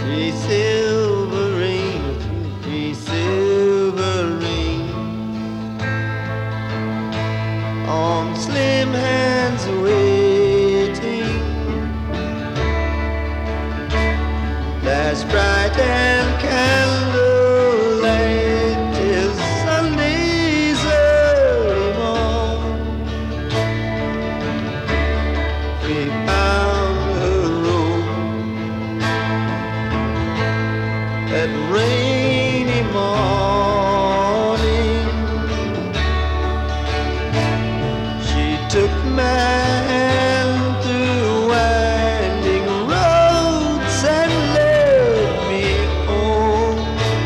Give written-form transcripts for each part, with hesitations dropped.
Three silver rings, three silver rings on slim hands waiting. Flash bright and candlelight till Sunday's early morn. We found her road that rainy morning. She took my hand through winding roads and led me home.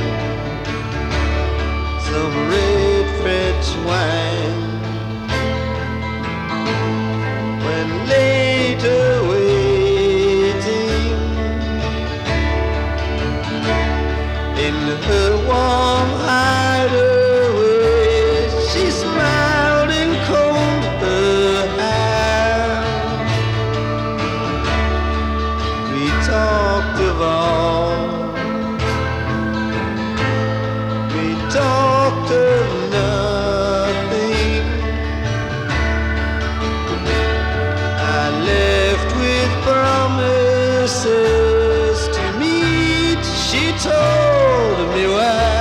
Some red French wine, when later waiting in her warm hideaway, she smiled and combed her hair. We talked of all, we talked of nothing. I left with promises to meet. She told me why.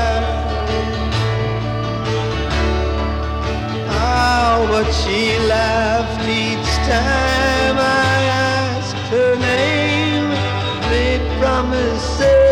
Oh, but she laughed each time I asked her name. Made promises